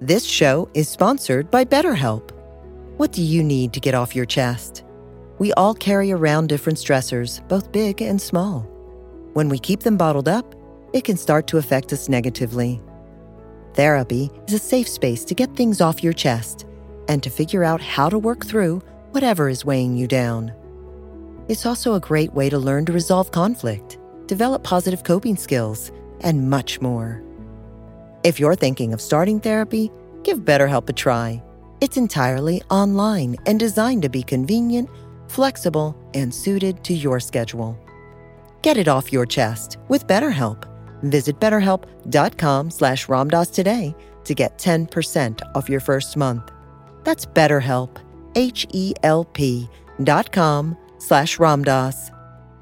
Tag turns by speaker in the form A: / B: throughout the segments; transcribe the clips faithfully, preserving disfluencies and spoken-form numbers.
A: This show is sponsored by BetterHelp. What do you need to get off your chest? We all carry around different stressors, both big and small. When we keep them bottled up, it can start to affect us negatively. Therapy is a safe space to get things off your chest and to figure out how to work through whatever is weighing you down. It's also a great way to learn to resolve conflict, develop positive coping skills, and much more. If you're thinking of starting therapy, give BetterHelp a try. It's entirely online and designed to be convenient, flexible, and suited to your schedule. Get it off your chest with BetterHelp. Visit betterhelp.com slash Ramdas today to get ten percent off your first month. That's BetterHelp, H-E-L-P dot com slash Ramdas.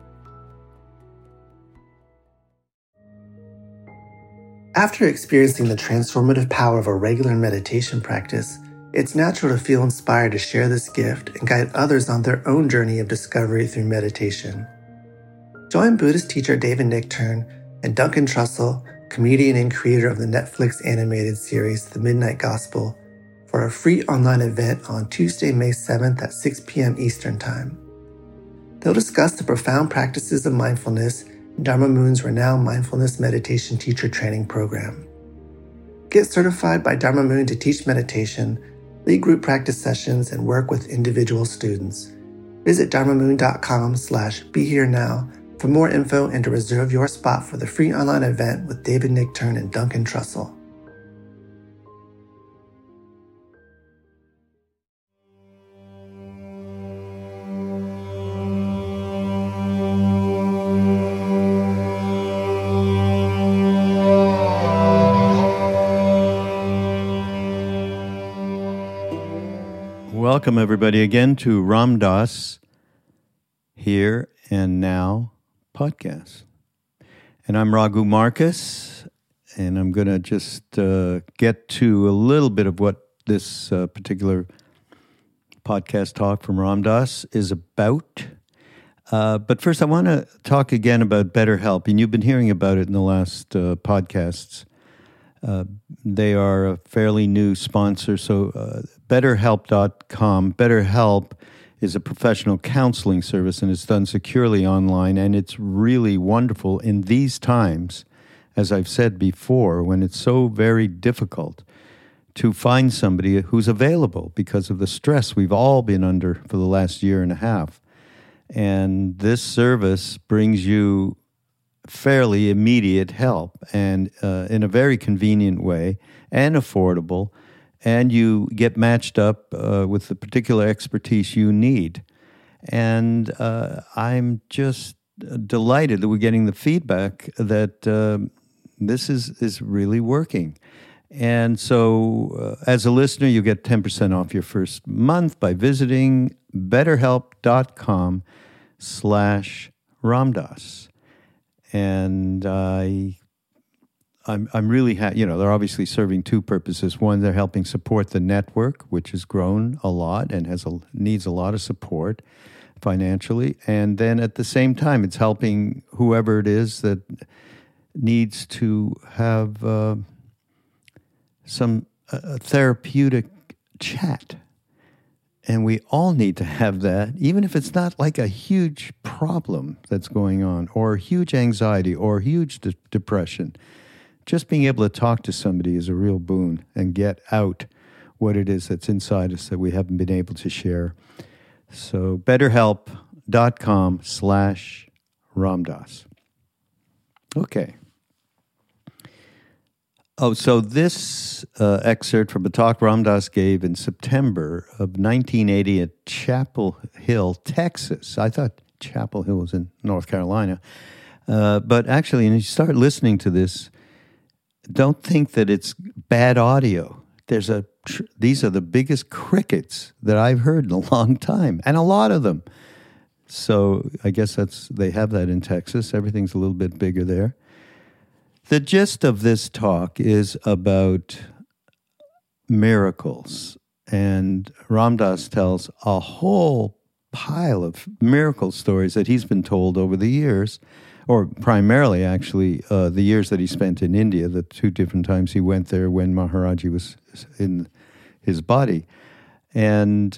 B: After experiencing the transformative power of a regular meditation practice, it's natural to feel inspired to share this gift and guide others on their own journey of discovery through meditation. Join Buddhist teacher David Nichtern and Duncan Trussell, comedian and creator of the Netflix animated series The Midnight Gospel, for a free online event on Tuesday, May seventh at six p.m. Eastern Time. They'll discuss the profound practices of mindfulness in Dharma Moon's renowned mindfulness meditation teacher training program. Get certified by Dharma Moon to teach meditation, lead group practice sessions, and work with individual students. Visit dharmamoon.com slash be here now for more info and to reserve your spot for the free online event with David Nichtern and Duncan Trussell.
C: Welcome, everybody, again to Ramdas Here and Now podcast. And I'm Raghu Marcus, and I'm going to just uh, get to a little bit of what this uh, particular podcast talk from Ramdas is about. Uh, but first, I want to talk again about BetterHelp, and you've been hearing about it in the last uh, podcasts. Uh, they are a fairly new sponsor, so uh, betterhelp dot com. BetterHelp is a professional counseling service, and it's done securely online, and it's really wonderful in these times, as I've said before, when it's so very difficult to find somebody who's available because of the stress we've all been under for the last year and a half. And this service brings you fairly immediate help, and uh, in a very convenient way and affordable, and you get matched up uh, with the particular expertise you need. And uh, I'm just delighted that we're getting the feedback that uh, this is, is really working. And so uh, as a listener, you get ten percent off your first month by visiting betterhelp.com slash Ramdas. And I, I'm, I'm really, ha- you know, they're obviously serving two purposes. One, they're helping support the network, which has grown a lot and has a, needs a lot of support financially. And then at the same time, it's helping whoever it is that needs to have uh, some uh, therapeutic chat. And we all need to have that, even if it's not like a huge problem that's going on, or huge anxiety, or huge de- depression. Just being able to talk to somebody is a real boon and get out what it is that's inside us that we haven't been able to share. So betterhelp.com slash Ramdas. Okay. Oh, so this uh, excerpt from a talk Ramdas gave in September of nineteen eighty at Chapel Hill, Texas. I thought Chapel Hill was in North Carolina. Uh, but actually, when you start listening to this, don't think that it's bad audio. There's a tr- these are the biggest crickets that I've heard in a long time, and a lot of them. So I guess that's they have that in Texas. Everything's a little bit bigger there. The gist of this talk is about miracles, and Ramdas tells a whole pile of miracle stories that he's been told over the years or primarily actually uh, the years that he spent in India, the two different times he went there when Maharaji was in his body. And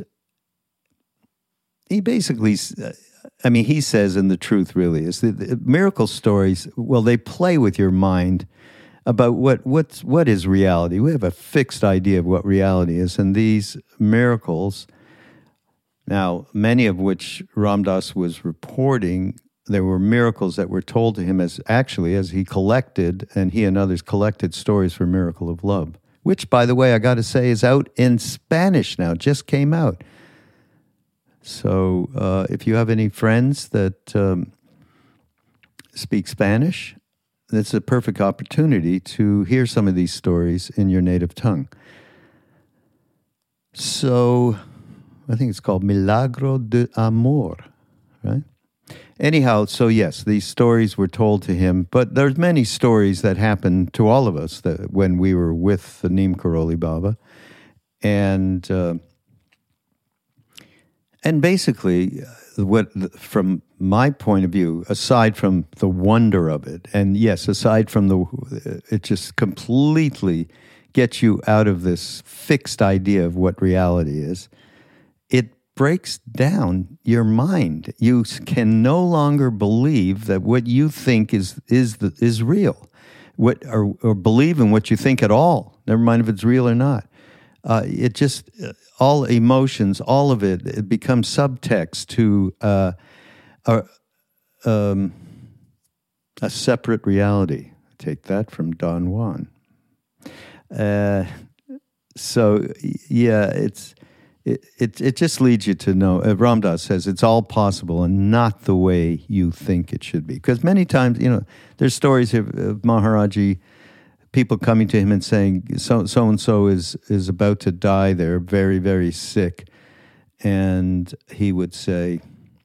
C: he basically, I mean, he says, and the truth really is, that the miracle stories, well, they play with your mind about what what's, what is reality. We have a fixed idea of what reality is, and these miracles, now, many of which Ram Dass was reporting, there were miracles that were told to him as actually as he collected, and he and others collected stories for Miracle of Love, which, by the way, I got to say is out in Spanish now, just came out. So uh, if you have any friends that um, speak Spanish, it's a perfect opportunity to hear some of these stories in your native tongue. So I think it's called Milagro de Amor, right? Anyhow, so yes, these stories were told to him, but there's many stories that happened to all of us that when we were with the Neem Karoli Baba. And uh, and basically, what from my point of view, aside from the wonder of it, and yes, aside from the, it just completely gets you out of this fixed idea of what reality is, it breaks down your mind. You can no longer believe that what you think is is the, is real, what or, or believe in what you think at all. Never mind if it's real or not. Uh, it just all emotions, all of it, it becomes subtext to uh, a um, a separate reality. Take that from Don Juan. Uh, so yeah, it's. It, it it just leads you to know, uh, Ram Dass says, it's all possible and not the way you think it should be. Because many times, you know, there's stories of, of Maharaji, people coming to him and saying, so, so-and-so is, is about to die, they're very, very sick. And he would say,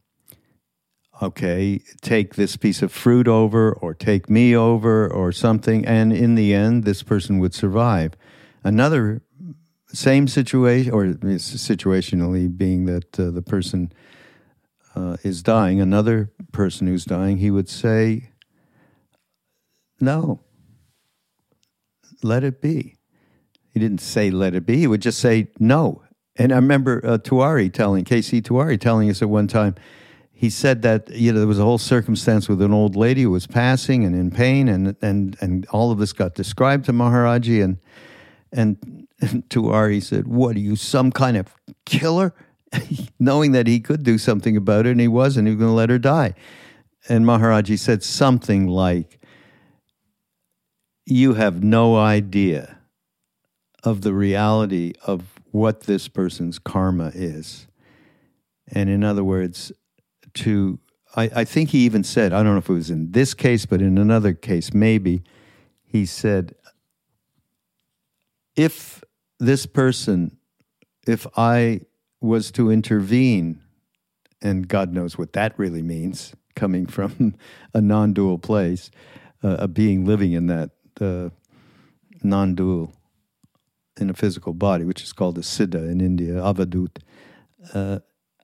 C: okay, take this piece of fruit over, or take me over, or something. And in the end, this person would survive. Another same situation, or situationally being that uh, the person uh, is dying, another person who's dying, he would say, no, let it be. He didn't say let it be, he would just say no. And I remember uh, Tuari telling, K C Tuari telling us at one time, he said that, you know, there was a whole circumstance with an old lady who was passing and in pain, and and, and all of this got described to Maharaji, and and And Tuari said, what, are you, some kind of killer? Knowing that he could do something about it, and he wasn't. He was going to let her die. And Maharaji said something like, you have no idea of the reality of what this person's karma is. And in other words, to, I, I think he even said, I don't know if it was in this case, but in another case, maybe, he said, if this person, if I was to intervene, and God knows what that really means, coming from a non-dual place, uh, a being living in that uh, non-dual, in a physical body, which is called a siddha in India, avadut. Uh,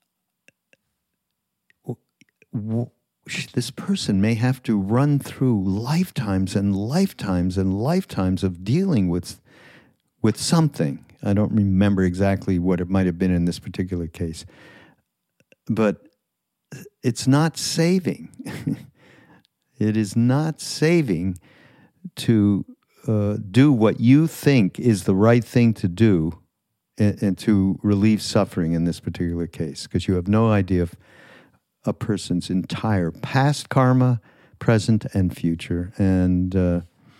C: w- this person may have to run through lifetimes and lifetimes and lifetimes of dealing with with something. I don't remember exactly what it might have been in this particular case. But it's not saving. It is not saving to uh, do what you think is the right thing to do and, and to relieve suffering in this particular case, because you have no idea of a person's entire past karma, present and future. And uh,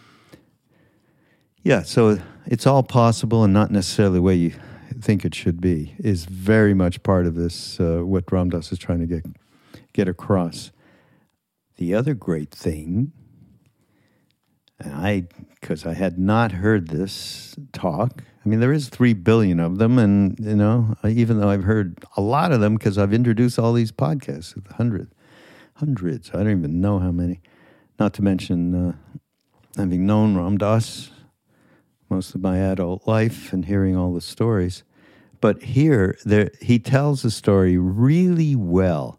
C: yeah, so it's all possible and not necessarily the way you think it should be, is very much part of this, uh, what Ram Dass is trying to get get across. The other great thing, and I, because I had not heard this talk, I mean, there is three billion of them, and, you know, even though I've heard a lot of them, because I've introduced all these podcasts, hundreds, hundreds, I don't even know how many, not to mention uh, having known Ram Dass most of my adult life and hearing all the stories. But here, there, he tells the story really well.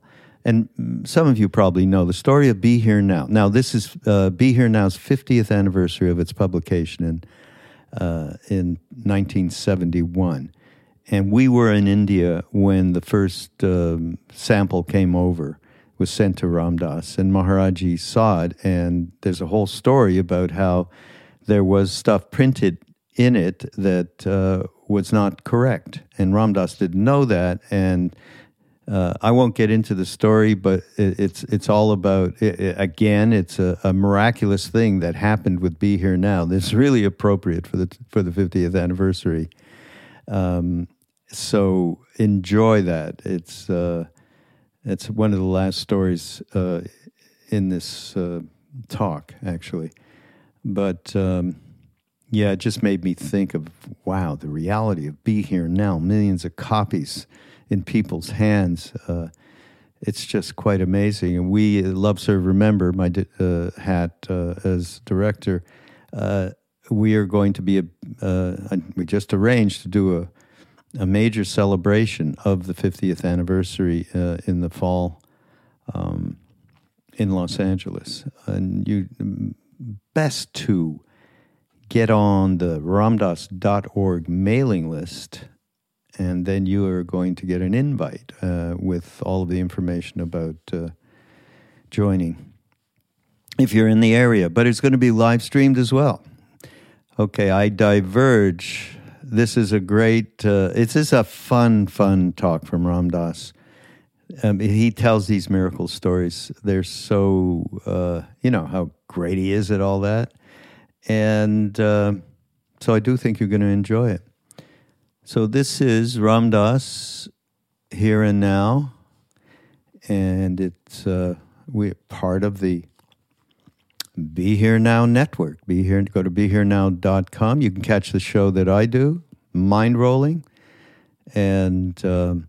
C: and some of you probably know the story of Be Here Now. Now, this is uh, Be Here Now's fiftieth anniversary of its publication in uh, in nineteen seventy-one. And we were in India when the first um, sample came over, was sent to Ram Dass, and Maharaji saw it, and there's a whole story about how there was stuff printed in it that uh, was not correct, and Ram Dass didn't know that, and uh, I won't get into the story, but it, it's it's all about, it, it, again, it's a, a miraculous thing that happened with Be Here Now. This is really appropriate for the for the fiftieth anniversary. Um, so enjoy that. It's uh, it's one of the last stories uh, in this uh, talk, actually. But um, yeah, it just made me think of, wow, the reality of Be Here Now, millions of copies in people's hands. Uh, it's just quite amazing. And we, Love, Serve, Remember, my uh, hat uh, as director, uh, we are going to be, a, uh, we just arranged to do a, a major celebration of the fiftieth anniversary uh, in the fall um, in Los Angeles. And you best to get on the ramdass dot org mailing list, and then you are going to get an invite uh, with all of the information about uh, joining if you're in the area. But it's going to be live streamed as well. Okay, I diverge. This is a great, uh, it's just a fun, fun talk from Ram Dass. Um, he tells these miracle stories. They're so, uh, you know, how great he is at all that. And uh, so I do think you're going to enjoy it. So this is Ram Dass, Here and Now. And it's, uh, we're part of the Be Here Now network. Be here, go to be here now dot com. You can catch the show that I do, Mind Rolling, and um,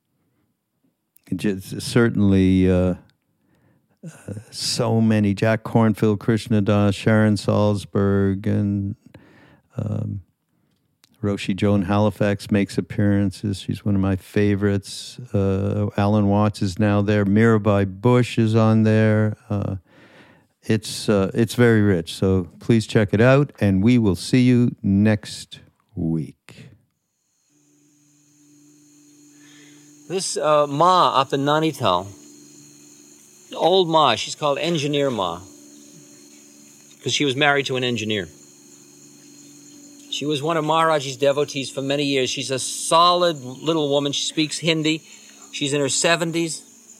C: just certainly uh, uh, so many. Jack Kornfield, Krishna Das, Sharon Salzberg, and um, Roshi Joan Halifax makes appearances. She's one of my favorites. Uh, Alan Watts is now there. Mirabai Bush is on there. Uh, It's uh, it's very rich, so please check it out, and we will see you next week.
D: This uh, Ma up in Nainital, old Ma, she's called Engineer Ma, because she was married to an engineer. She was one of Maharaji's devotees for many years. She's a solid little woman. She speaks Hindi. She's in her seventies.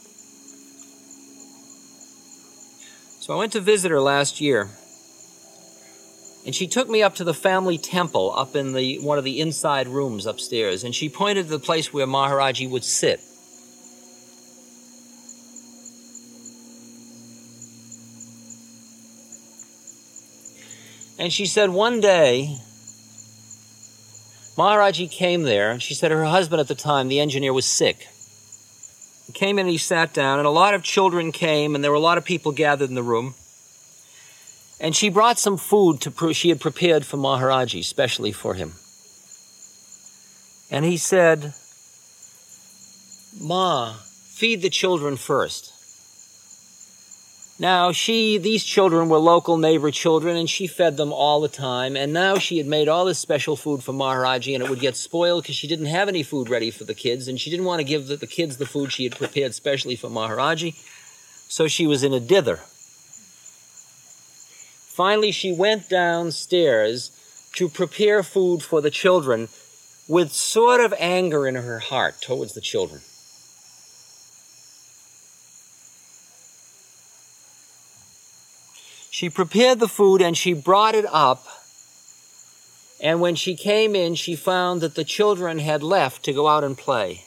D: So I went to visit her last year, and she took me up to the family temple up in the one of the inside rooms upstairs, and she pointed to the place where Maharaji would sit. And she said one day, Maharaji came there, and she said her husband at the time, the engineer, was sick. He came in and he sat down, and a lot of children came, and there were a lot of people gathered in the room. And she brought some food to pre- she had prepared for Maharaji, specially for him. And he said, Ma, feed the children first. Now, she, these children were local neighbor children, and she fed them all the time. And now she had made all this special food for Maharaji, and it would get spoiled because she didn't have any food ready for the kids, and she didn't want to give the, the kids the food she had prepared specially for Maharaji. So she was in a dither. Finally, she went downstairs to prepare food for the children with sort of anger in her heart towards the children. She prepared the food and she brought it up, and when she came in, she found that the children had left to go out and play.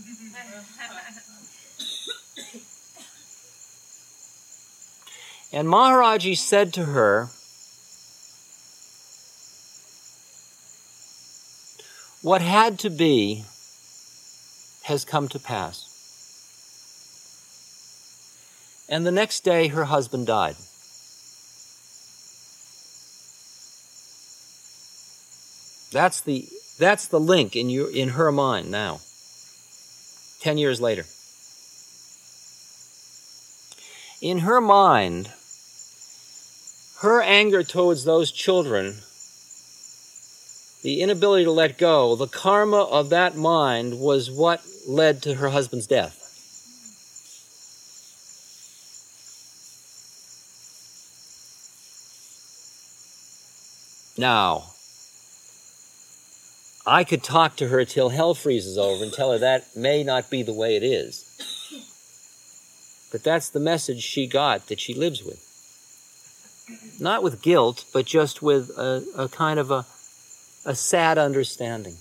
D: And Maharaji said to her, what had to be has come to pass. And the next day, her husband died. That's the, that's the link in, your, in her mind now, ten years later. in her mind, her anger towards those children, the inability to let go, the karma of that mind was what led to her husband's death. Now, I could talk to her till hell freezes over and tell her that may not be the way it is. But that's the message she got that she lives with. Not with guilt, but just with a, a kind of a, a sad understanding.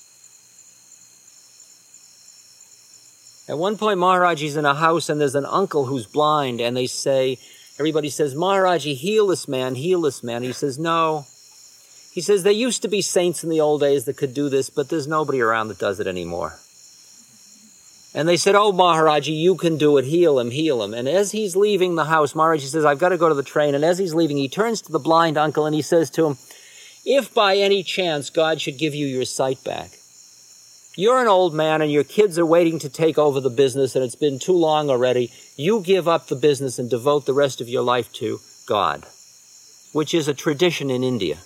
D: At one point, Maharaji's in a house and there's an uncle who's blind, and they say, everybody says, Maharaji, heal this man, heal this man. He says, no. He says, there used to be saints in the old days that could do this, but there's nobody around that does it anymore. And they said, oh, Maharaji, you can do it. Heal him, heal him. And as he's leaving the house, Maharaji says, I've got to go to the train. And as he's leaving, he turns to the blind uncle and he says to him, if by any chance God should give you your sight back, you're an old man and your kids are waiting to take over the business and it's been too long already. You give up the business and devote the rest of your life to God, which is a tradition in India.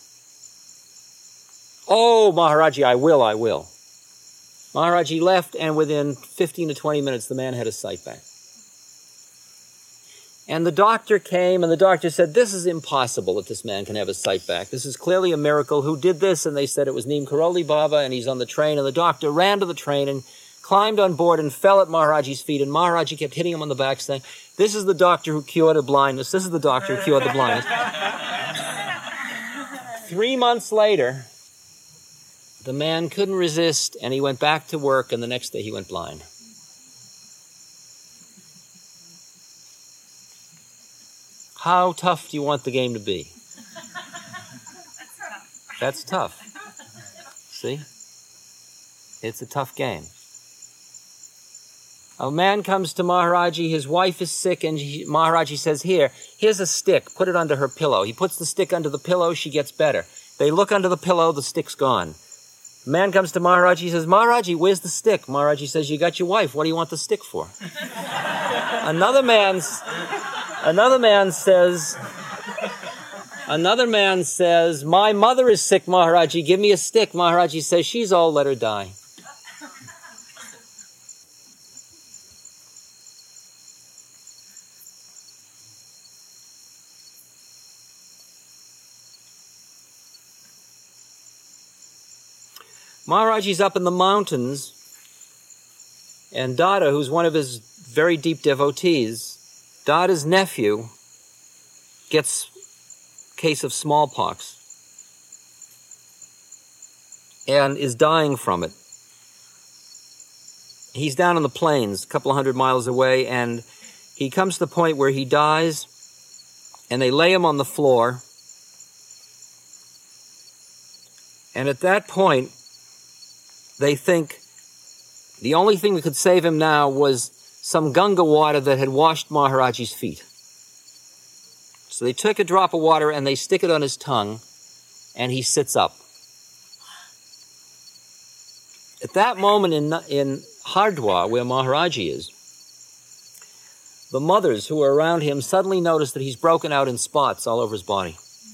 D: Oh, Maharaji, I will, I will. Maharaji left, and within fifteen to twenty minutes, the man had his sight back. And the doctor came, and the doctor said, this is impossible that this man can have his sight back. This is clearly a miracle. Who did this? And they said it was Neem Karoli Baba, and he's on the train. And the doctor ran to the train and climbed on board and fell at Maharaji's feet. And Maharaji kept hitting him on the back, saying, this is the doctor who cured the blindness. This is the doctor who cured the blindness. Three months later, the man couldn't resist, and he went back to work, and the next day he went blind. How tough do you want the game to be? That's tough. See? It's a tough game. A man comes to Maharaji, his wife is sick, and he, Maharaji says, here, here's a stick, put it under her pillow. He puts the stick under the pillow, she gets better. They look under the pillow, the stick's gone. The man comes to Maharaji, he says, Maharaji, where's the stick? Maharaji says, you got your wife, what do you want the stick for? Another man's, another man says, another man says, my mother is sick, Maharaji, give me a stick. Maharaji says, she's old, let her die. Maharaji's up in the mountains, and Dada, who's one of his very deep devotees, Dada's nephew, gets a case of smallpox and is dying from it. He's down in the plains, a couple of hundred miles away, and he comes to the point where he dies, and they lay him on the floor. And at that point, they think the only thing that could save him now was some Ganga water that had washed Maharaji's feet. So they took a drop of water and they stick it on his tongue, and he sits up. At that moment in, in Hardwar, where Maharaji is, the mothers who are around him suddenly notice that he's broken out in spots all over his body.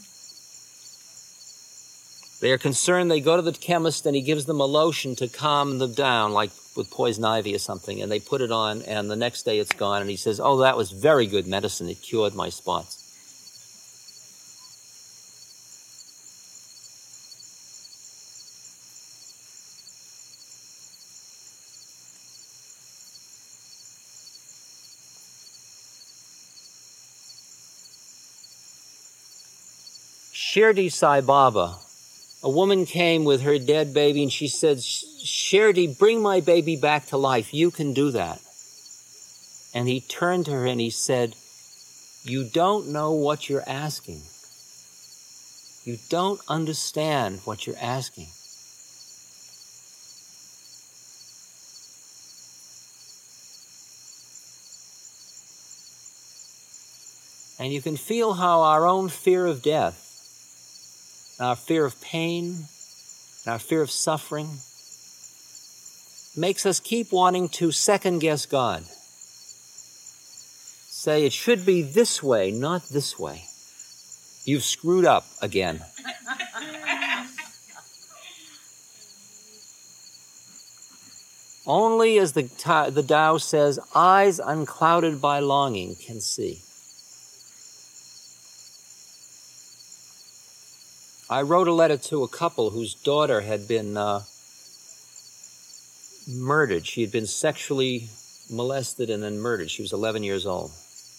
D: They are concerned. They go to the chemist and he gives them a lotion to calm them down, like with poison ivy or something, and they put it on, and the next day it's gone, and he says, oh, that was very good medicine. It cured my spots. Shirdi Sai Baba, a woman came with her dead baby and she said, Shirdi, bring my baby back to life. You can do that. And he turned to her and he said, you don't know what you're asking. You don't understand what you're asking. And you can feel how our own fear of death, our fear of pain, and our fear of suffering makes us keep wanting to second-guess God. say it should be this way, not this way. You've screwed up again. Only, as the, the Tao says, eyes unclouded by longing can see. I wrote a letter to a couple whose daughter had been uh, murdered. She had been sexually molested and then murdered. She was eleven years old.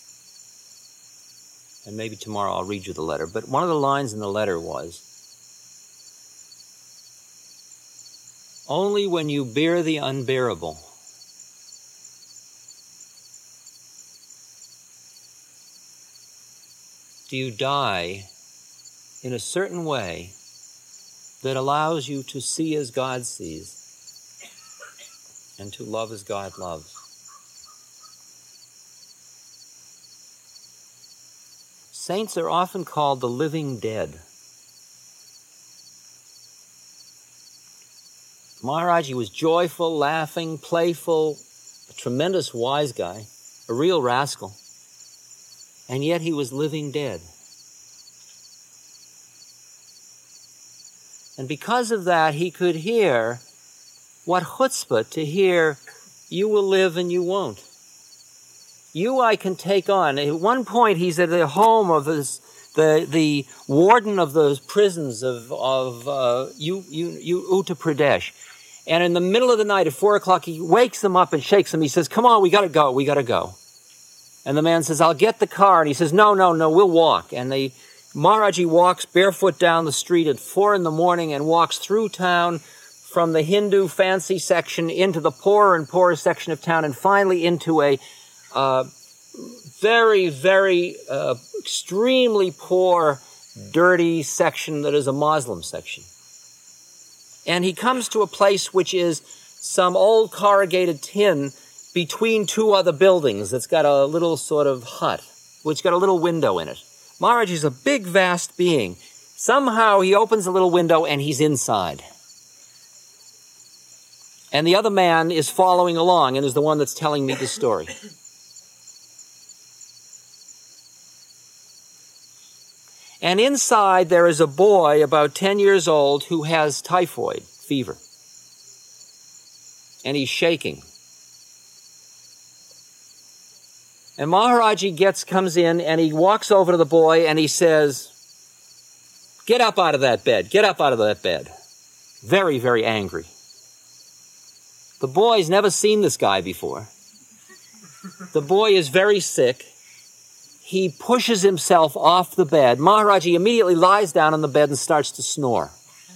D: And maybe tomorrow I'll read you the letter. But one of the lines in the letter was, only when you bear the unbearable do you die in a certain way that allows you to see as God sees and to love as God loves. Saints are often called the living dead. Maharaji was joyful, laughing, playful, a tremendous wise guy, a real rascal, and yet he was living dead. And because of that, he could hear, what chutzpah to hear, you will live and you won't. You I can take on. At one point, he's at the home of his, the the warden of those prisons of of uh, U, U, U, Uttar Pradesh. And in the middle of the night, at four o'clock, he wakes them up and shakes them. He says, come on, we got to go, we got to go. And the man says, I'll get the car. And he says, no, no, no, we'll walk. And they, Maharaji walks barefoot down the street at four in the morning and walks through town from the Hindu fancy section into the poorer and poorer section of town and finally into a uh, very, very uh, extremely poor, dirty section that is a Muslim section. And he comes to a place which is some old corrugated tin between two other buildings that's got a little sort of hut, which got a little window in it. Maharaji is a big, vast being. Somehow he opens a little window and he's inside. And the other man is following along and is the one that's telling me the story. And inside there is a boy about ten years old who has typhoid fever. And he's shaking. And Maharaji gets, comes in and he walks over to the boy and he says, get up out of that bed, get up out of that bed. Very, very angry. The boy's never seen this guy before. The boy is very sick. He pushes himself off the bed. Maharaji immediately lies down on the bed and starts to snore.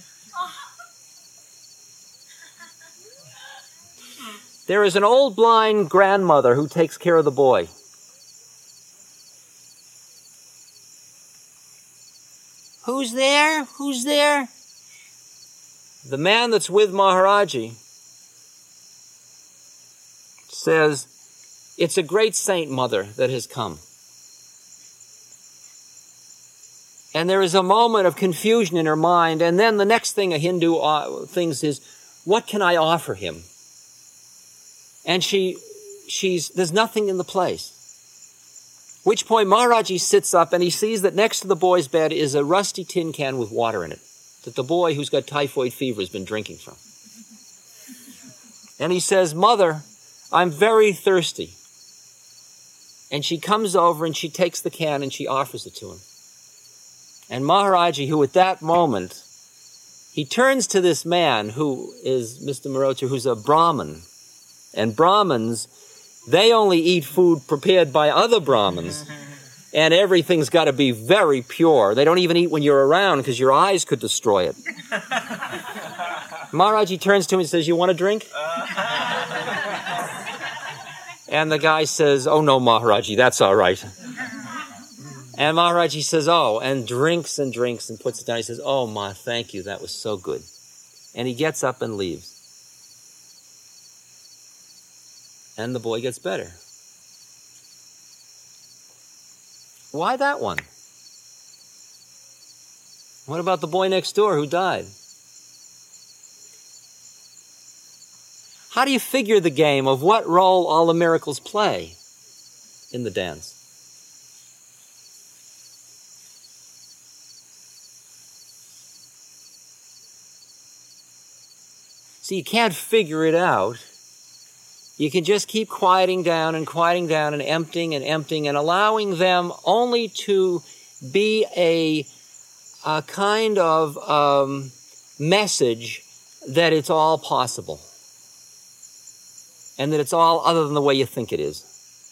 D: There is an old blind grandmother who takes care of the boy. Who's there? Who's there? The man that's with Maharaji says, it's a great saint mother that has come. And there is a moment of confusion in her mind. And then the next thing a Hindu uh, thinks is, what can I offer him? And she, she's, there's nothing in the place. Which point Maharaji sits up and he sees that next to the boy's bed is a rusty tin can with water in it that the boy who's got typhoid fever has been drinking from. And he says, Mother, I'm very thirsty. And she comes over and she takes the can and she offers it to him. And Maharaji, who at that moment, he turns to this man who is Mister Mehrotra, who's a Brahmin. And Brahmins, they only eat food prepared by other Brahmins. And everything's got to be very pure. They don't even eat when you're around because your eyes could destroy it. Maharaji turns to him and says, you want a drink? And the guy says, oh no, Maharaji, that's all right. And Maharaji says, oh, and drinks and drinks and puts it down. He says, oh, Ma, thank you. That was so good. And he gets up and leaves. And the boy gets better. Why that one? What about the boy next door who died? How do you figure the game of what role all the miracles play in the dance? So you can't figure it out. You can just keep quieting down and quieting down and emptying and emptying and allowing them only to be a, a kind of um, message that it's all possible and that it's all other than the way you think it is.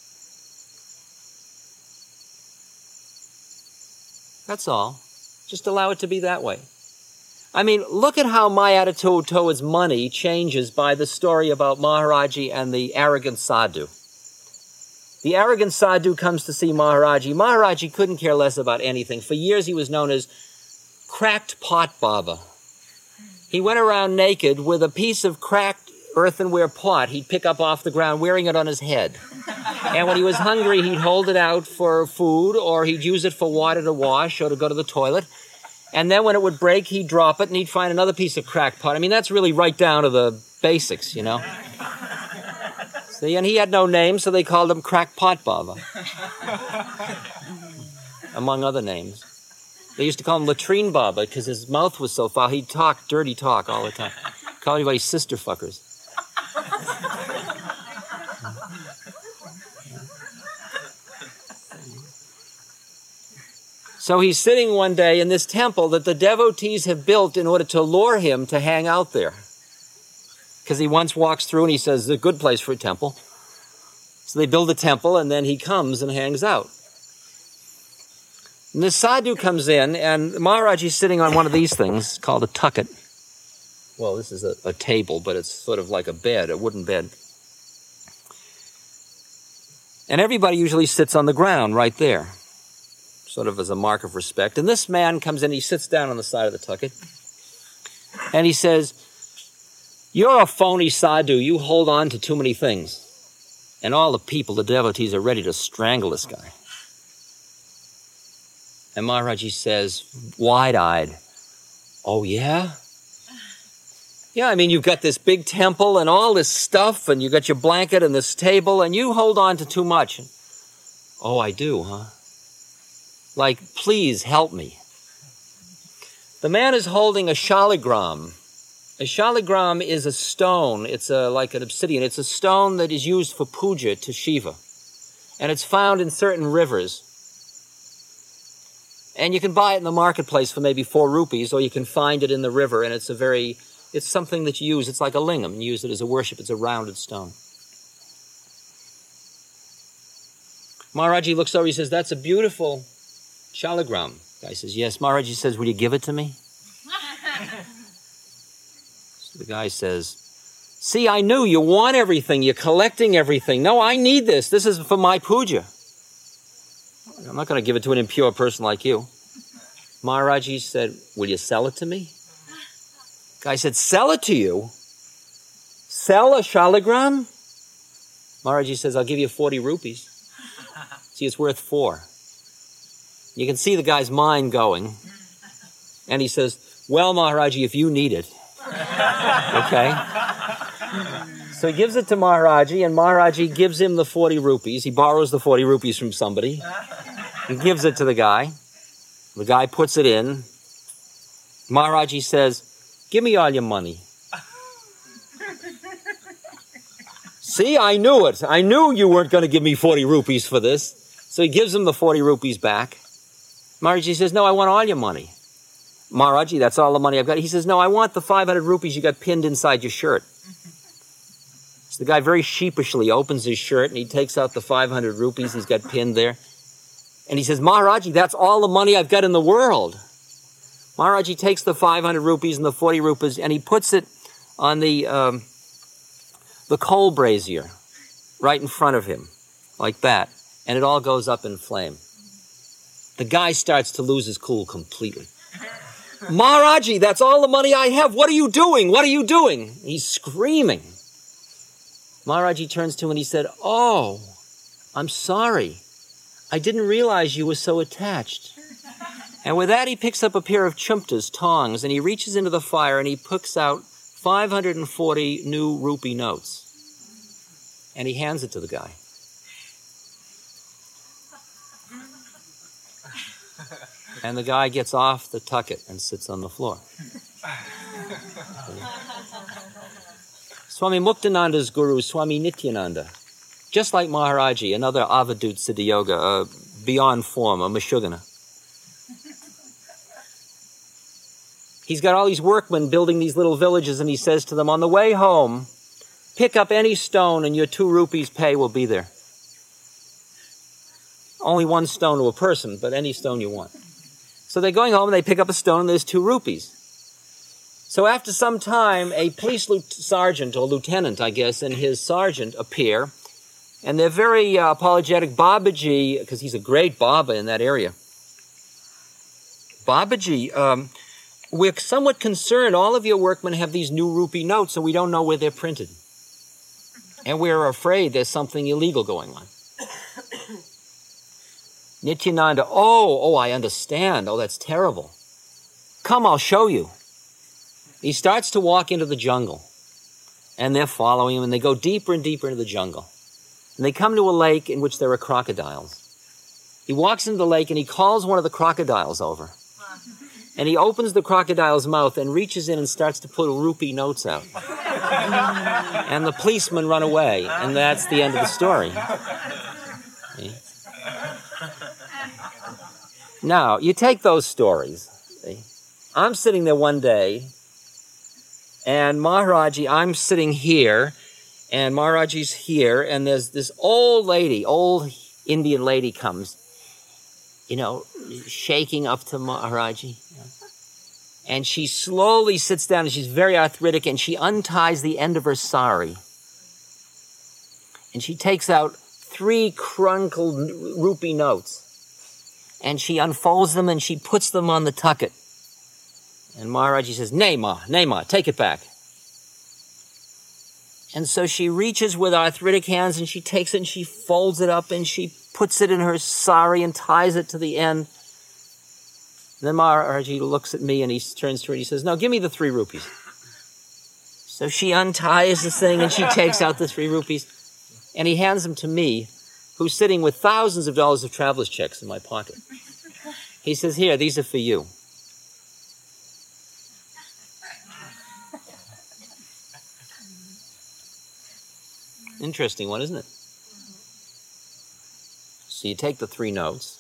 D: That's all. Just allow it to be that way. I mean, look at how my attitude towards money changes by the story about Maharaji and the arrogant sadhu. The arrogant sadhu comes to see Maharaji. Maharaji couldn't care less about anything. For years he was known as Cracked Pot Baba. He went around naked with a piece of cracked earthenware pot he'd pick up off the ground, wearing it on his head. And when he was hungry, he'd hold it out for food, or he'd use it for water to wash or to go to the toilet. And then when it would break, he'd drop it and he'd find another piece of cracked pot. I mean, that's really right down to the basics, you know. See, and he had no name, so they called him Cracked Pot Baba, among other names. They used to call him Latrine Baba because his mouth was so foul. He'd talk dirty talk all the time. Call everybody sister fuckers. So he's sitting one day in this temple that the devotees have built in order to lure him to hang out there. Because he once walks through and he says, it's a good place for a temple. So they build a temple and then he comes and hangs out. And this sadhu comes in and Maharaj is sitting on one of these things called a tucket. Well, this is a, a table, but it's sort of like a bed, a wooden bed. And everybody usually sits on the ground right there, sort of as a mark of respect. And this man comes in, he sits down on the side of the tucket, and he says, you're a phony sadhu, you hold on to too many things. And all the people, the devotees, are ready to strangle this guy. And Maharaji says, wide-eyed, oh yeah? Yeah, I mean, you've got this big temple and all this stuff, and you've got your blanket and this table, and you hold on to too much. Oh, I do, huh? Like, please help me. The man is holding a shaligram. A shaligram is a stone. It's a, like an obsidian. It's a stone that is used for puja to Shiva. And it's found in certain rivers. And you can buy it in the marketplace for maybe four rupees, or you can find it in the river, and it's a very, it's something that you use. It's like a lingam. You use it as a worship. It's a rounded stone. Maharaji looks over, he says, that's a beautiful shaligram. Guy says, yes. Maharaji says, will you give it to me? So the guy says, see, I knew you want everything. You're collecting everything. No, I need this. This is for my puja. I'm not going to give it to an impure person like you. Maharaji said, will you sell it to me? Guy said, sell it to you? Sell a shaligram? Maharaji says, I'll give you forty rupees. See, it's worth four. You can see the guy's mind going. And he says, well, Maharaji, if you need it. Okay? So he gives it to Maharaji, and Maharaji gives him the forty rupees. He borrows the forty rupees from somebody. He gives it to the guy. The guy puts it in. Maharaji says, give me all your money. See, I knew it. I knew you weren't going to give me forty rupees for this. So he gives him the forty rupees back. Maharaji says, no, I want all your money. Maharaji, that's all the money I've got. He says, no, I want the five hundred rupees you got pinned inside your shirt. So the guy very sheepishly opens his shirt and he takes out the five hundred rupees he's got pinned there. And he says, Maharaji, that's all the money I've got in the world. Maharaji takes the five hundred rupees and the forty rupees and he puts it on the, um, the coal brazier right in front of him, like that. And it all goes up in flame. The guy starts to lose his cool completely. Maharaji, that's all the money I have. What are you doing? What are you doing? He's screaming. Maharaji turns to him and he said, oh, I'm sorry. I didn't realize you were so attached. And with that, he picks up a pair of chumtas, tongs, and he reaches into the fire and he picks out five hundred forty new rupee notes. And he hands it to the guy. And the guy gets off the tucket and sits on the floor. Swami Muktananda's guru, Swami Nityananda, just like Maharaji, another Avadut Siddha Yoga, uh, beyond form, a Mashugana. He's got all these workmen building these little villages, and he says to them, on the way home, pick up any stone and your two rupees pay will be there. Only one stone to a person, but any stone you want. So they're going home and they pick up a stone and there's two rupees. So after some time, a police sergeant, or lieutenant, I guess, and his sergeant appear, and they're very uh, apologetic. Babaji, because he's a great Baba in that area. Babaji, um, we're somewhat concerned. All of your workmen have these new rupee notes, and we don't know where they're printed. And we're afraid there's something illegal going on. Nityananda, oh, oh, I understand. Oh, that's terrible. Come, I'll show you. He starts to walk into the jungle, and they're following him, and they go deeper and deeper into the jungle. And they come to a lake in which there are crocodiles. He walks into the lake, and he calls one of the crocodiles over. And he opens the crocodile's mouth and reaches in and starts to put rupee notes out. And the policemen run away, and that's the end of the story. See? Now, you take those stories. See? I'm sitting there one day, and Maharaji, I'm sitting here, and Maharaji's here, and there's this old lady, old Indian lady comes, you know, shaking up to Maharaji. And she slowly sits down, and she's very arthritic, and she unties the end of her sari. And she takes out three crunkled rupee notes. And she unfolds them, and she puts them on the tucket. And Maharaji says, nay, Ma, nay, Ma, take it back. And so she reaches with arthritic hands, and she takes it, and she folds it up, and she puts it in her sari and ties it to the end. And then Maharaji looks at me, and he turns to her, and he says, no, give me the three rupees. So she unties the thing, and she takes out the three rupees, and he hands them to me, who's sitting with thousands of dollars of traveler's checks in my pocket. He says, here, these are for you. Interesting one, isn't it? So you take the three notes,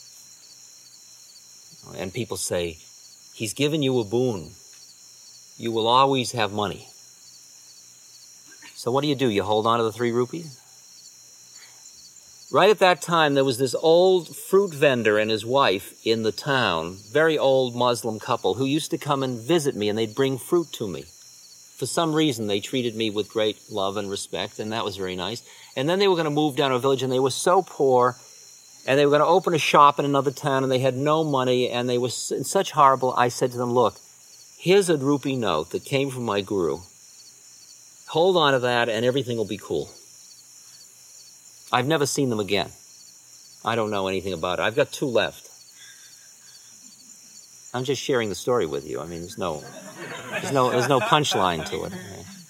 D: and people say, he's given you a boon. You will always have money. So what do you do? You hold on to the three rupees? Right at that time, there was this old fruit vendor and his wife in the town, very old Muslim couple, who used to come and visit me, and they'd bring fruit to me. For some reason, they treated me with great love and respect, and that was very nice. And then they were going to move down to a village, and they were so poor, and they were going to open a shop in another town, and they had no money, and they were in such horrible. I said to them, look, here's a rupee note that came from my guru. Hold on to that, and everything will be cool. I've never seen them again. I don't know anything about it. I've got two left. I'm just sharing the story with you. I mean, there's no, there's no, there's no punchline to it.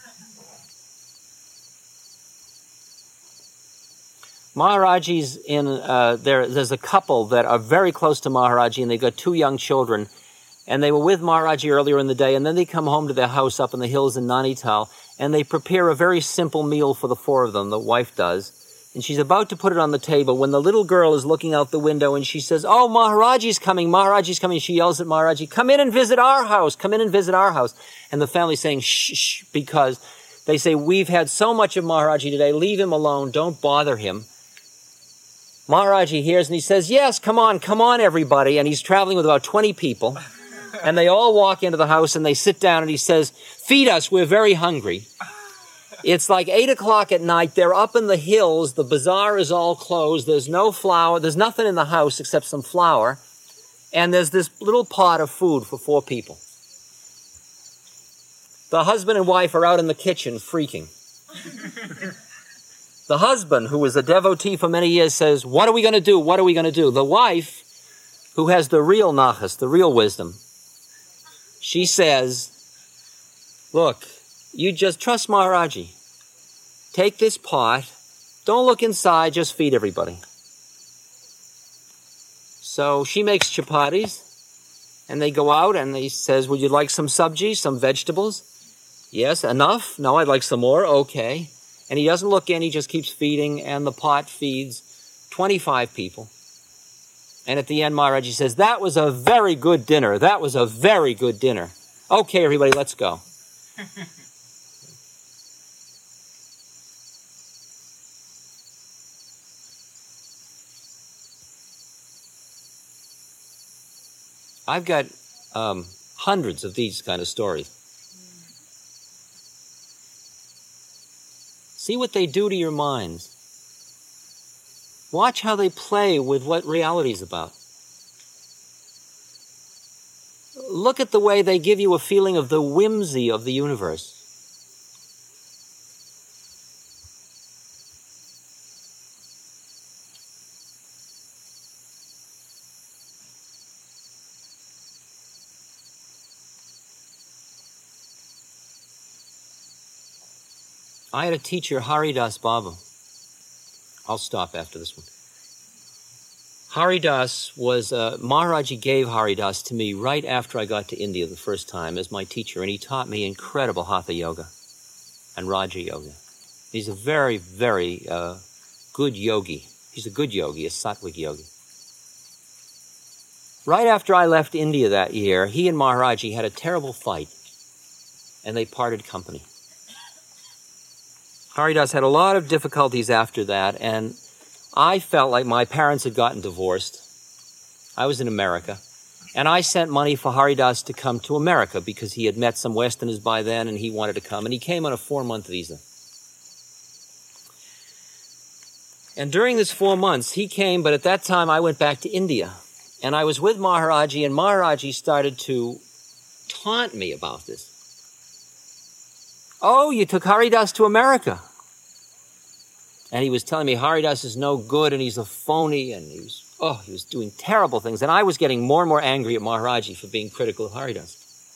D: Maharaji's in, uh, there, there's a couple that are very close to Maharaji, and they've got two young children. And they were with Maharaji earlier in the day, and then they come home to their house up in the hills in Nainital, and they prepare a very simple meal for the four of them, the wife does. And she's about to put it on the table when the little girl is looking out the window, and she says, oh, Maharaji's coming, Maharaji's coming. She yells at Maharaji, come in and visit our house, come in and visit our house. And the family's saying, shh, shh, because they say, we've had so much of Maharaji today, leave him alone, don't bother him. Maharaji hears, and he says, yes, come on, come on, everybody. And he's traveling with about twenty people. And they all walk into the house, and they sit down, and he says, feed us, we're very hungry. It's like eight o'clock at night. They're up in the hills. The bazaar is all closed. There's no flour. There's nothing in the house except some flour. And there's this little pot of food for four people. The husband and wife are out in the kitchen freaking. The husband, who was a devotee for many years, says, what are we going to do? What are we going to do? The wife, who has the real nachas, the real wisdom, she says, look, you just trust Maharaji. Take this pot. Don't look inside. Just feed everybody. So she makes chapatis, and they go out, and he says, would you like some sabji, some vegetables? Yes, enough? No, I'd like some more. Okay. And he doesn't look in, he just keeps feeding, and the pot feeds twenty-five people. And at the end, Maharaji says, that was a very good dinner. That was a very good dinner. Okay, everybody, let's go. I've got um, hundreds of these kind of stories. See what they do to your minds. Watch how they play with what reality is about. Look at the way they give you a feeling of the whimsy of the universe. I had a teacher, Haridas Baba. I'll stop after this one. Haridas was, uh, Maharaji gave Haridas to me right after I got to India the first time as my teacher, and he taught me incredible Hatha Yoga and Raja Yoga. He's a very, very uh, good yogi. He's a good yogi, a sattvic yogi. Right after I left India that year, he and Maharaji had a terrible fight, and they parted company. Haridas had a lot of difficulties after that, and I felt like my parents had gotten divorced. I was in America, and I sent money for Haridas to come to America because he had met some Westerners by then, and he wanted to come, and he came on a four-month visa. And during this four months, he came, but at that time I went back to India, and I was with Maharaji, and Maharaji started to taunt me about this. Oh, you took Haridas to America. And he was telling me Haridas is no good and he's a phony, and he was, oh, he was doing terrible things. And I was getting more and more angry at Maharaji for being critical of Haridas.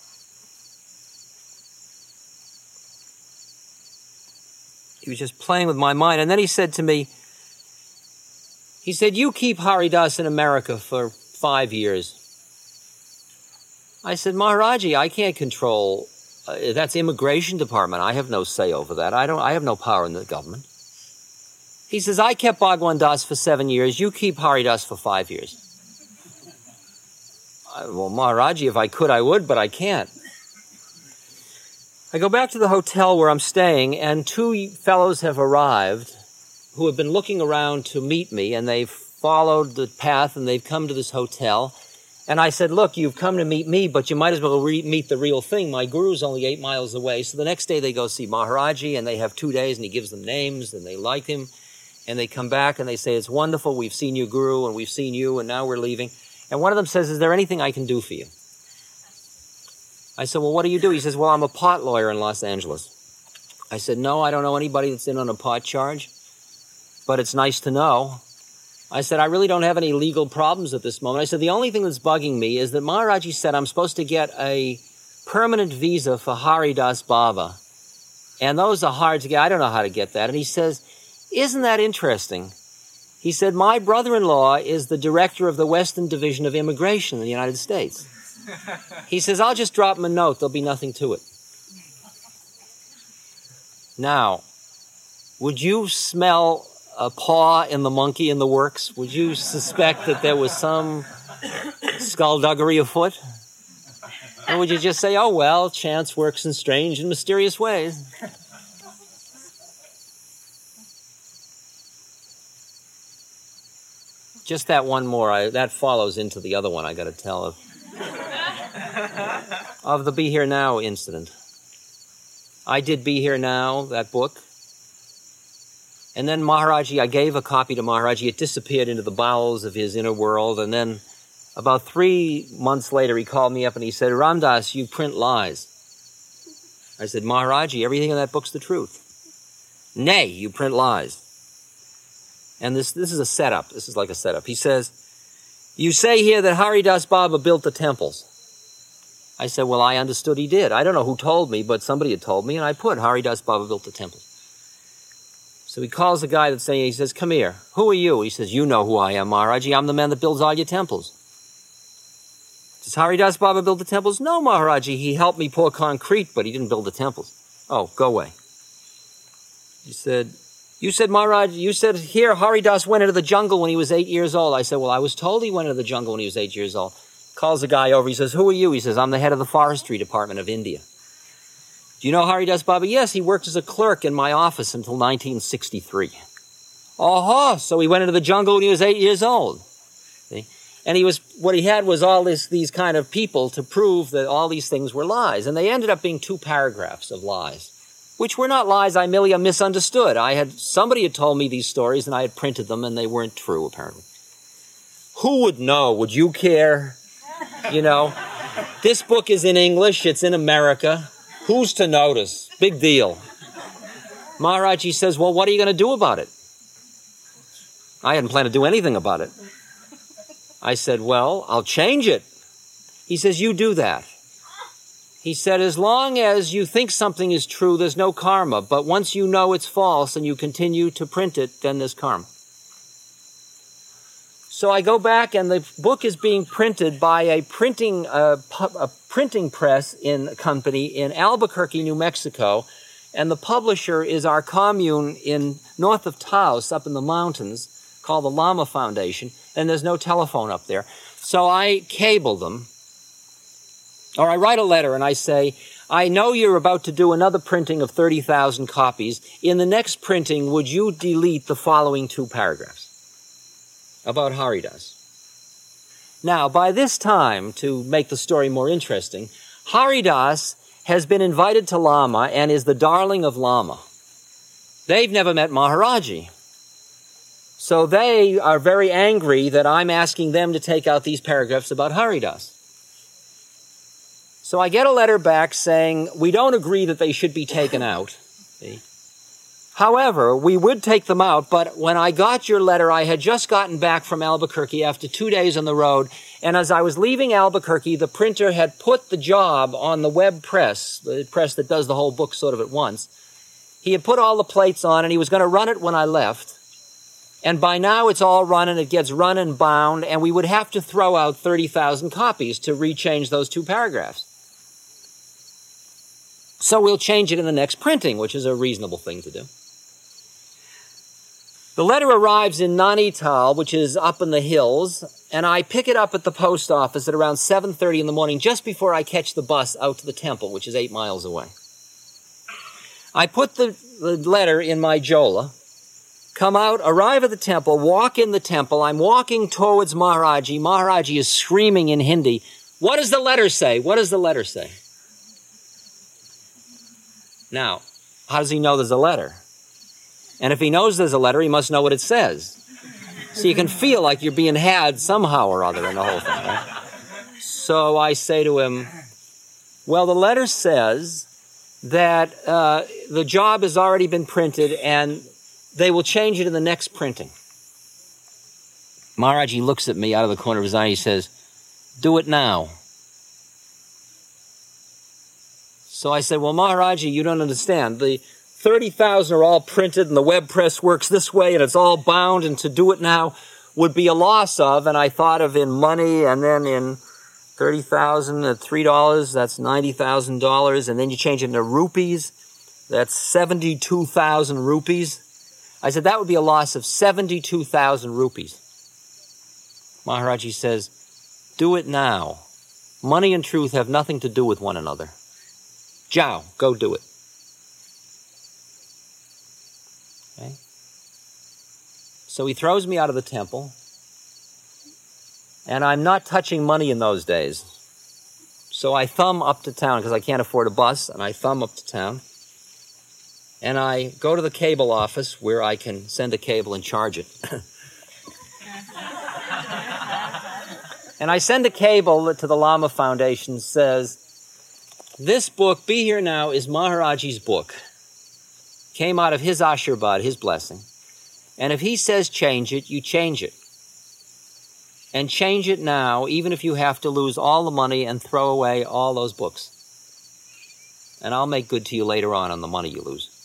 D: He was just playing with my mind. And then he said to me, he said, you keep Haridas in America for five years. I said, Maharaji, I can't control Uh, that's immigration department. I have no say over that. I don't. I have no power in the government. He says, I kept Bhagwan Das for seven years. You keep Haridas for five years. I, well, Maharaji, if I could, I would, but I can't. I go back to the hotel where I'm staying, and two fellows have arrived who have been looking around to meet me, and they've followed the path, and they've come to this hotel. And I said, look, you've come to meet me, but you might as well re- meet the real thing. My guru's only eight miles away. So the next day they go see Maharaji, and they have two days, and he gives them names, and they like him. And they come back, and they say, it's wonderful. We've seen you, Guru, and we've seen you, and now we're leaving. And one of them says, is there anything I can do for you? I said, well, what do you do? He says, well, I'm a pot lawyer in Los Angeles. I said, no, I don't know anybody that's in on a pot charge, but it's nice to know. I said, I really don't have any legal problems at this moment. I said, the only thing that's bugging me is that Maharaji said I'm supposed to get a permanent visa for Haridas Baba. And those are hard to get. I don't know how to get that. And he says, isn't that interesting? He said, my brother-in-law is the director of the Western Division of Immigration in the United States. He says, I'll just drop him a note. There'll be nothing to it. Now, would you smell a paw in the monkey in the works? Would you suspect that there was some skullduggery afoot? Or would you just say, oh, well, chance works in strange and mysterious ways? Just that one more, I, that follows into the other one I got to tell of, of the Be Here Now incident. I did Be Here Now, that book. And then Maharaji, I gave a copy to Maharaji. It disappeared into the bowels of his inner world. And then about three months later, he called me up and he said, Ram Das, you print lies. I said, Maharaji, everything in that book's the truth. Nay, you print lies. And this, this is a setup. This is like a setup. He says, you say here that Haridas Baba built the temples. I said, well, I understood he did. I don't know who told me, but somebody had told me, and I put Haridas Baba built the temples. So he calls the guy that's saying, he says, come here. Who are you? He says, you know who I am, Maharaji. I'm the man that builds all your temples. Does Haridas Baba build the temples? No, Maharaji. He helped me pour concrete, but he didn't build the temples. Oh, go away. He said, you said, Maharaj, you said here Haridas went into the jungle when he was eight years old. I said, well, I was told he went into the jungle when he was eight years old. Calls the guy over. He says, who are you? He says, I'm the head of the forestry department of India. Do you know Haridas Baba? Yes, he worked as a clerk in my office until nineteen sixty-three. Oh, so he went into the jungle when he was eight years old. See? And he was, what he had was all this, these kind of people to prove that all these things were lies. And they ended up being two paragraphs of lies, which were not lies. I merely misunderstood. I had, somebody had told me these stories and I had printed them and they weren't true, apparently. Who would know? Would you care? You know, this book is in English. It's in America. Who's to notice? Big deal. Maharaji says, well, what are you going to do about it? I hadn't planned to do anything about it. I said, well, I'll change it. He says, you do that. He said, as long as you think something is true, there's no karma. But once you know it's false and you continue to print it, then there's karma. So I go back and the book is being printed by a printing, uh, pu- a printing press in company in Albuquerque, New Mexico. And the publisher is our commune in north of Taos, up in the mountains, called the Lama Foundation. And there's no telephone up there. So I cable them. Or I write a letter and I say, I know you're about to do another printing of thirty thousand copies. In the next printing, would you delete the following two paragraphs about Haridas? Now, by this time, to make the story more interesting, Haridas has been invited to Lama and is the darling of Lama. They've never met Maharaji. So they are very angry that I'm asking them to take out these paragraphs about Haridas. So I get a letter back saying, we don't agree that they should be taken out. See? However, we would take them out, but when I got your letter, I had just gotten back from Albuquerque after two days on the road, and as I was leaving Albuquerque, the printer had put the job on the web press, the press that does the whole book sort of at once. He had put all the plates on, and he was going to run it when I left. And by now it's all run and it gets run and bound, and we would have to throw out thirty thousand copies to rechange those two paragraphs. So we'll change it in the next printing, which is a reasonable thing to do. The letter arrives in Nainital, which is up in the hills, and I pick it up at the post office at around seven thirty in the morning, just before I catch the bus out to the temple, which is eight miles away. I put the, the letter in my jola, come out, arrive at the temple, walk in the temple. I'm walking towards Maharaji. Maharaji is screaming in Hindi. What does the letter say? What does the letter say? Now, how does he know there's a letter? And if he knows there's a letter, he must know what it says. So you can feel like you're being had somehow or other in the whole thing, right? So I say to him, well, the letter says that uh, the job has already been printed and they will change it in the next printing. Maharaji looks at me out of the corner of his eye. He says, do it now. So I said, well, Maharaji, you don't understand. The thirty thousand are all printed and the web press works this way and it's all bound, and to do it now would be a loss of, and I thought of in money, and then in thirty thousand at three dollars, that's ninety thousand dollars, and then you change it into rupees, that's seventy-two thousand rupees. I said, that would be a loss of seventy-two thousand rupees. Maharaji says, do it now. Money and truth have nothing to do with one another. Jao, go do it. Okay? So he throws me out of the temple, and I'm not touching money in those days. So I thumb up to town, because I can't afford a bus, and I thumb up to town. And I go to the cable office where I can send a cable and charge it. And I send a cable to the Lama Foundation, says, this book, Be Here Now, is Maharaji's book. Came out of his Ashirvad, his blessing. And if he says change it, you change it. And change it now, even if you have to lose all the money and throw away all those books. And I'll make good to you later on on the money you lose.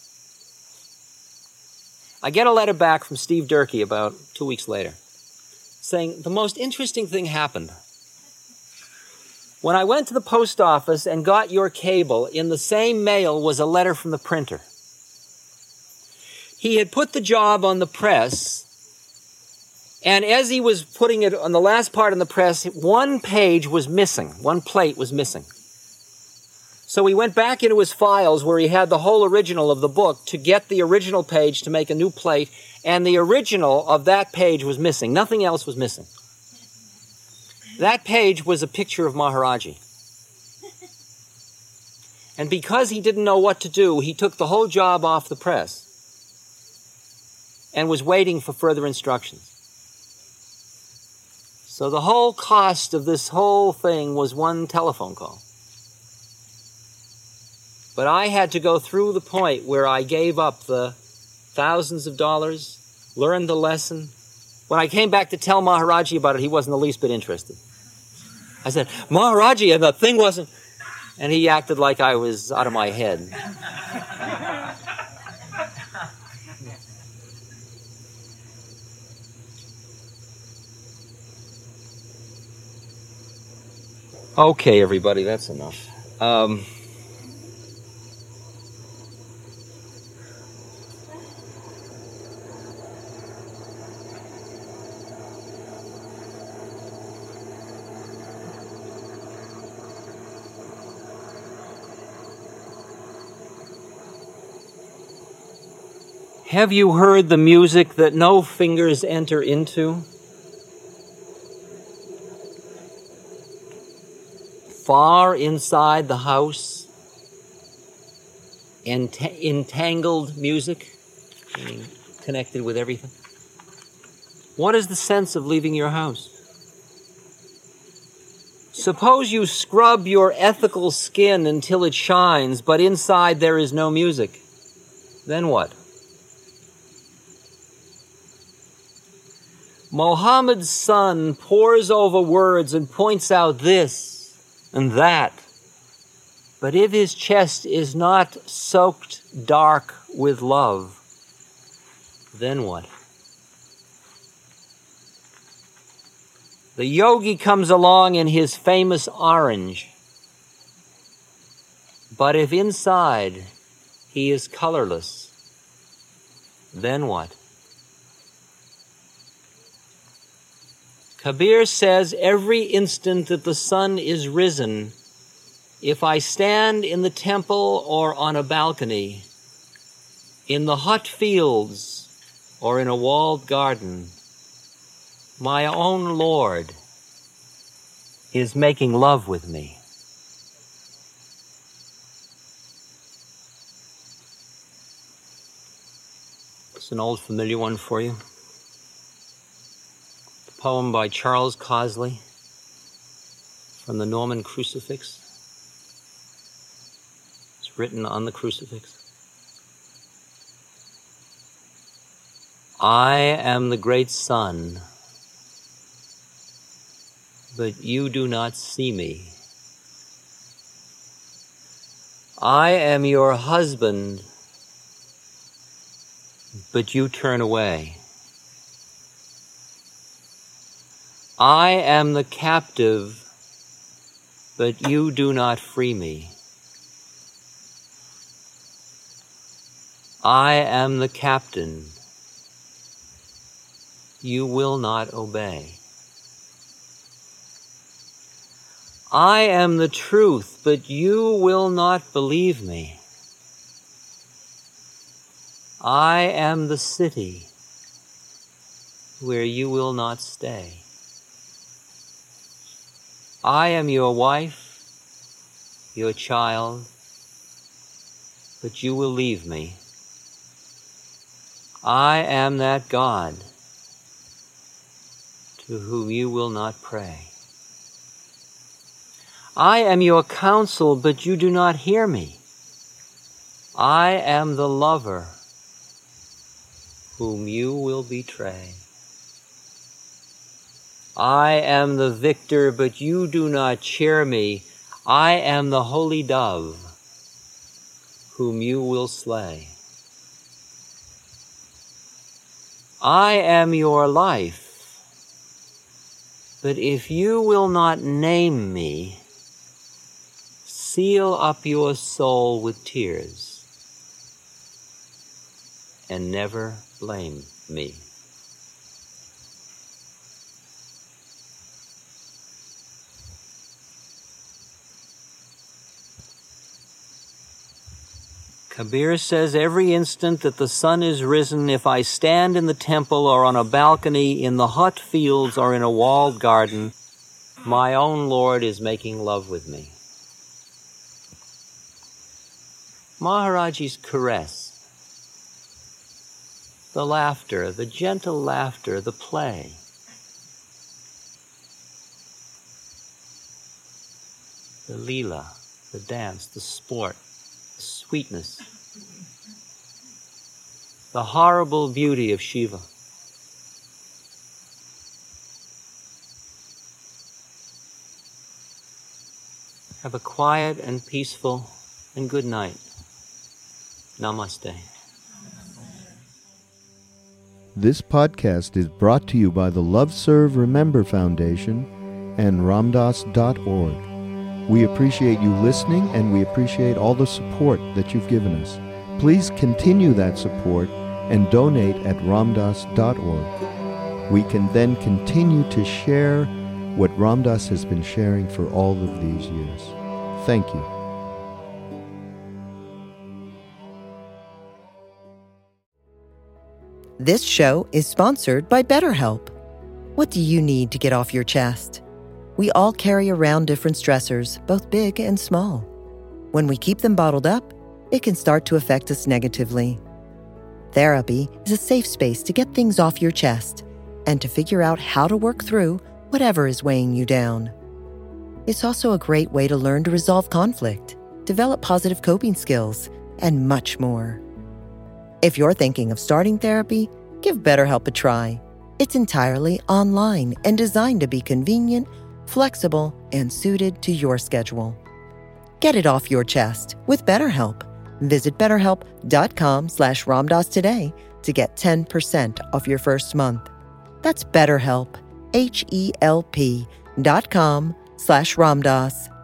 D: I get a letter back from Steve Durkee about two weeks later, saying the most interesting thing happened. When I went to the post office and got your cable, in the same mail was a letter from the printer. He had put the job on the press, and as he was putting it on the last part on the press, one page was missing, one plate was missing. So he went back into his files where he had the whole original of the book to get the original page to make a new plate, and the original of that page was missing. Nothing else was missing. That page was a picture of Maharaji. And because he didn't know what to do, he took the whole job off the press and was waiting for further instructions. So the whole cost of this whole thing was one telephone call. But I had to go through the point where I gave up the thousands of dollars, learned the lesson. When I came back to tell Maharaji about it, he wasn't the least bit interested. I said, Maharaji, and the thing wasn't... And he acted like I was out of my head. Okay, everybody, that's enough. Um... Have you heard the music that no fingers enter into? Far inside the house, ent- entangled music, meaning connected with everything. What is the sense of leaving your house? Suppose you scrub your ethical skin until it shines, but inside there is no music. Then what? Mohammed's son pores over words and points out this and that. But if his chest is not soaked dark with love, then what? The yogi comes along in his famous orange. But if inside he is colorless, then what? Kabir says, every instant that the sun is risen, if I stand in the temple or on a balcony, in the hot fields or in a walled garden, my own Lord is making love with me. It's an old familiar one for you. Poem by Charles Cosley from the Norman Crucifix. It's written on the crucifix. I am the great sun, but you do not see me. I am your husband, but you turn away. I am the captive, but you do not free me. I am the captain. You will not obey. I am the truth, but you will not believe me. I am the city where you will not stay. I am your wife, your child, but you will leave me. I am that God to whom you will not pray. I am your counsel, but you do not hear me. I am the lover whom you will betray. I am the victor, but you do not cheer me. I am the holy dove, whom you will slay. I am your life, but if you will not name me, seal up your soul with tears and never blame me. Kabir says, every instant that the sun is risen, if I stand in the temple or on a balcony, in the hot fields or in a walled garden, my own Lord is making love with me. Maharaji's caress, the laughter, the gentle laughter, the play, the leela, the dance, the sport, the sweetness, the horrible beauty of Shiva. Have a quiet and peaceful and good night. Namaste.
C: This podcast is brought to you by the Love Serve Remember Foundation and ramdas dot org. We appreciate you listening, and we appreciate all the support that you've given us. Please continue that support and donate at ramdas dot org. We can then continue to share what Ram Dass has been sharing for all of these years. Thank you.
A: This show is sponsored by BetterHelp. What do you need to get off your chest? We all carry around different stressors, both big and small. When we keep them bottled up, it can start to affect us negatively. Therapy is a safe space to get things off your chest and to figure out how to work through whatever is weighing you down. It's also a great way to learn to resolve conflict, develop positive coping skills, and much more. If you're thinking of starting therapy, give BetterHelp a try. It's entirely online and designed to be convenient, flexible, and suited to your schedule. Get it off your chest with BetterHelp. Visit betterhelp.com slash ramdas today to get ten percent off your first month. That's BetterHelp, H E L P dot com slash ramdas.